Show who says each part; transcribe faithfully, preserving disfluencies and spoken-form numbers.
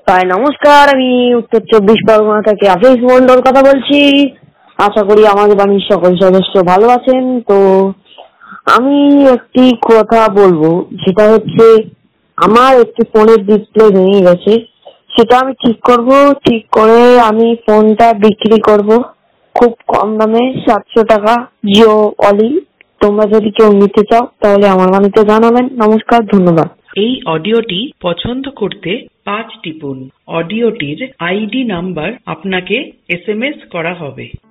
Speaker 1: তাই নমস্কার, আমি উত্তর চব্বিশ পরগনা থেকে আফিস মন্ডল কথা বলছি। আশা করি আমাদের বাড়ির সকল সদস্য ভালো আছেন। তো আমি একটি কথা বলবো, সেটা হচ্ছে আমার একটি ফোনের ডিসপ্লে ভেঙে গেছে, সেটা আমি ঠিক করব। ঠিক করে আমি ফোনটা বিক্রি করব খুব কম দামে, সাতশো টাকা, জিও অলি। তোমরা যদি কেউ নিতে চাও তাহলে আমার বাড়িতে জানাবেন। নমস্কার, ধন্যবাদ।
Speaker 2: এই অডিওটি পছন্দ করতে পাঁচ টিপুন। অডিওটির আইডি নাম্বার আপনাকে এস এম এস করা হবে।